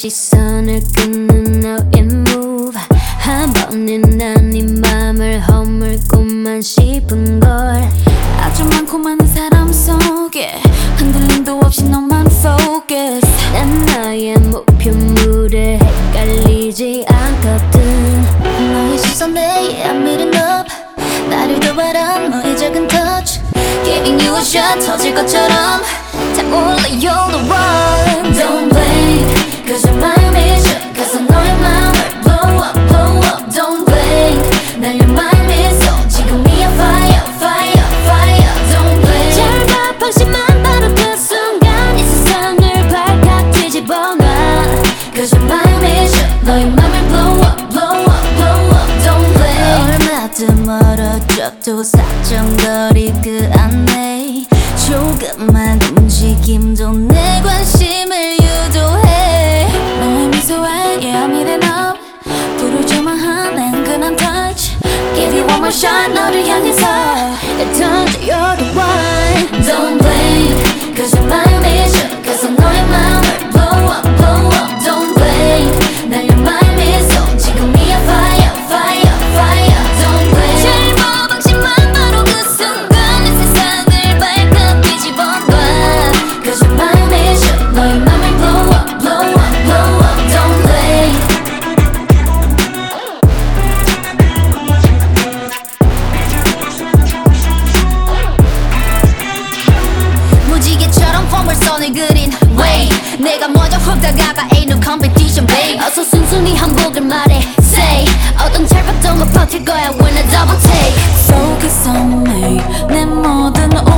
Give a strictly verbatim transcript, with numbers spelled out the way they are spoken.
시선을 끄는 너의 move 한 번은 난 네 맘을 허물고만 싶은걸. 아주 많고 많은 사람 속에 흔들림도 없이 너만 focus. 난 나의 목표물에 헷갈리지 않거든. 너의 시선에 I'm meeting up. 나를 도바란 너의 작은 touch Giving you a shot 터질 것처럼 타올라 you're the one. Don't blink cause your mind is shut. cause 너의 맘을 blow up blow up. Don't blink 날 your mind is on. 지금이야 fire fire fire. Don't blink. 잘 봐 방심한 바로 그 순간 이 세상을 발칵 뒤집어놔. cause your mind is shut. 너의 맘을 blow up blow up blow up. Don't blink. 얼마든 멀어져도 사정거리 그 안에 조금만 움직임도 내 관심을 유도해. 너의 미소에 yeah I'm eating up. 불을 조망한 앵근한 touch Give you one more shot 너를 향해서 It turns you're the one. Don't blink cause your mind is shut. cause 너의 맘을 blow up blow up. Don't blink 날 your mind is on. 지금이야 fire fire fire. Don't blink. 잘 봐 방심한 바로 그 순간 내 세상을 발칵 뒤집어놔. cause your mind is shut. 너의 맘을 blow up blow up blow up. Don't blink. 무지개처럼 폼을 선을 그린 way. 내가 먼저 훅 다가가 ain't no competition babe. 어서 순순히 한복을 말해 say. 어떤 찰박도 못 버틸 거야 when I double take. Focus on me 내 모든